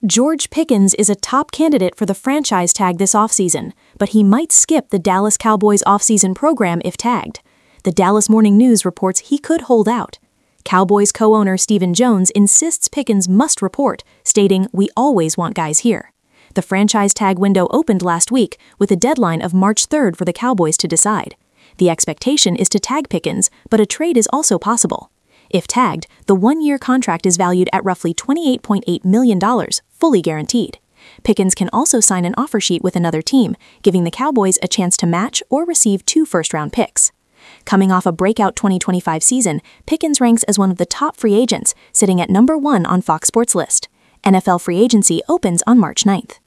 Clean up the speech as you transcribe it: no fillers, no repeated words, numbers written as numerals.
George Pickens is a top candidate for the franchise tag this offseason, but he might skip the Dallas Cowboys offseason program if tagged. The Dallas Morning News reports he could hold out. Cowboys co-owner Stephen Jones insists Pickens must report, stating, "We always want guys here." The franchise tag window opened last week with a deadline of March 3rd for the Cowboys to decide. The expectation is to tag Pickens, but a trade is also possible. If tagged, the one-year contract is valued at roughly $28.8 million, fully guaranteed. Pickens can also sign an offer sheet with another team, giving the Cowboys a chance to match or receive 2 first-round picks. Coming off a breakout 2025 season, Pickens ranks as one of the top free agents, sitting at number 1 on Fox Sports' list. NFL free agency opens on March 9th.